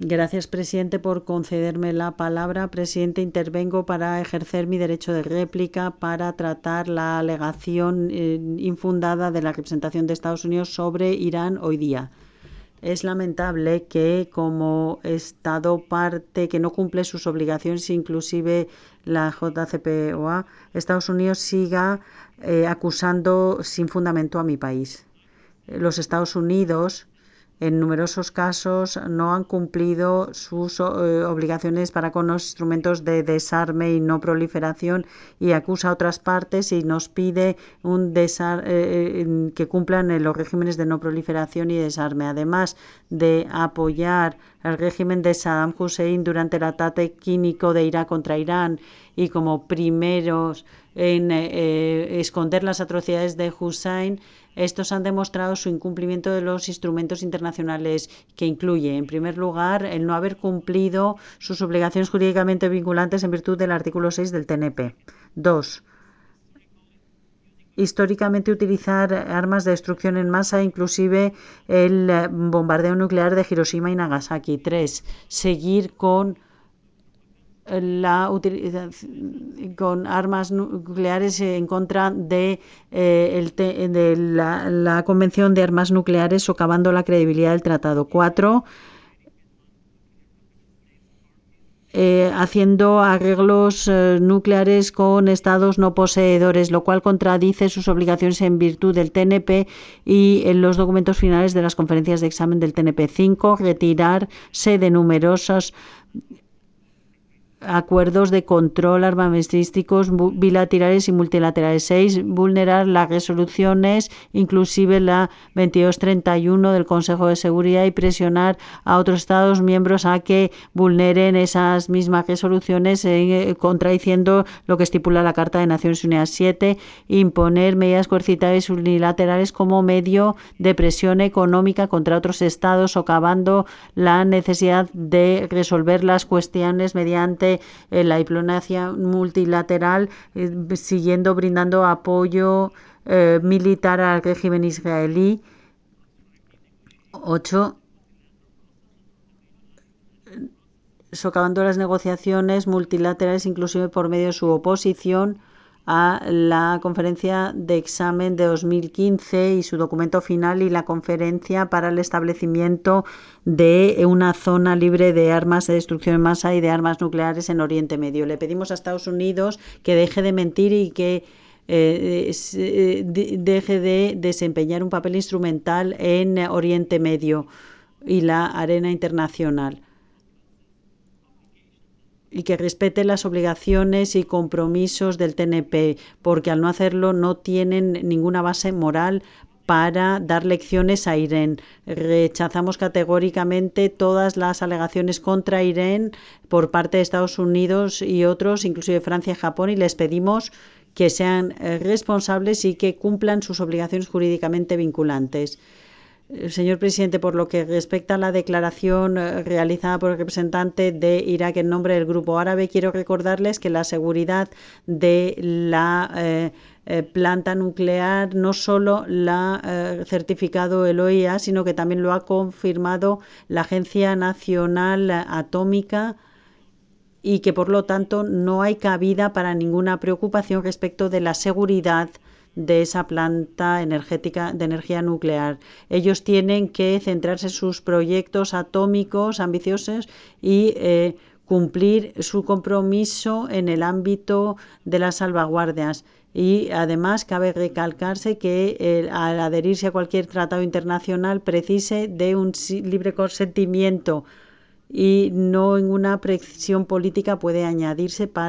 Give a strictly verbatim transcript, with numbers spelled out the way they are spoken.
Gracias, presidente, por concederme la palabra. Presidente, intervengo para ejercer mi derecho de réplica para tratar la alegación eh, infundada de la representación de Estados Unidos sobre Irán hoy día. Es lamentable que como Estado parte que no cumple sus obligaciones, inclusive la J C P O A, Estados Unidos siga eh, acusando sin fundamento a mi país. Los Estados Unidos en numerosos casos no han cumplido sus eh, obligaciones para con los instrumentos de desarme y no proliferación y acusa a otras partes y nos pide un desar eh, que cumplan los regímenes de no proliferación y desarme. Además de apoyar al régimen de Saddam Hussein durante el ataque químico de Irak contra Irán y como primeros en eh, esconder las atrocidades de Hussein, estos han demostrado su incumplimiento de los instrumentos internacionales, que incluye, en primer lugar, el no haber cumplido sus obligaciones jurídicamente vinculantes en virtud del artículo seis del T N P. Dos. Históricamente utilizar armas de destrucción en masa, inclusive el bombardeo nuclear de Hiroshima y Nagasaki. Tres. Seguir con la utilización con armas nucleares en contra de, eh, el te, de la, la Convención de Armas Nucleares, socavando la credibilidad del tratado. Cuatro. Eh, haciendo arreglos eh, nucleares con estados no poseedores, lo cual contradice sus obligaciones en virtud del T N P y en los documentos finales de las conferencias de examen del T N P. Cinco. Retirarse de numerosos acuerdos de control armamentísticos bilaterales y multilaterales. Seis. Vulnerar las resoluciones, inclusive la veintidós treinta y uno del Consejo de Seguridad, y presionar a otros Estados miembros a que vulneren esas mismas resoluciones, eh, contradiciendo lo que estipula la Carta de Naciones Unidas. Siete. Imponer medidas coercitivas unilaterales como medio de presión económica contra otros Estados, socavando la necesidad de resolver las cuestiones mediante la diplomacia multilateral, eh, siguiendo brindando apoyo eh, militar al régimen israelí. Ocho. Socavando las negociaciones multilaterales, inclusive por medio de su oposición a la conferencia de examen de dos mil quince y su documento final y la conferencia para el establecimiento de una zona libre de armas de destrucción en masa y de armas nucleares en Oriente Medio. Le pedimos a Estados Unidos que deje de mentir y que eh, deje de desempeñar un papel instrumental en Oriente Medio y la arena internacional, y que respete las obligaciones y compromisos del T N P, porque al no hacerlo no tienen ninguna base moral para dar lecciones a Irán. Rechazamos categóricamente todas las alegaciones contra Irán por parte de Estados Unidos y otros, inclusive Francia y Japón, y les pedimos que sean responsables y que cumplan sus obligaciones jurídicamente vinculantes. Señor presidente, por lo que respecta a la declaración realizada por el representante de Irak en nombre del Grupo Árabe, quiero recordarles que la seguridad de la eh, eh, planta nuclear no solo la ha eh, certificado el O I A, sino que también lo ha confirmado la Agencia Nacional Atómica, y que por lo tanto no hay cabida para ninguna preocupación respecto de la seguridad de esa planta energética de energía nuclear. Ellos tienen que centrarse en sus proyectos atómicos ambiciosos y eh, cumplir su compromiso en el ámbito de las salvaguardias. Y además cabe recalcarse que eh, al adherirse a cualquier tratado internacional precise de un libre consentimiento y no ninguna presión política puede añadirse para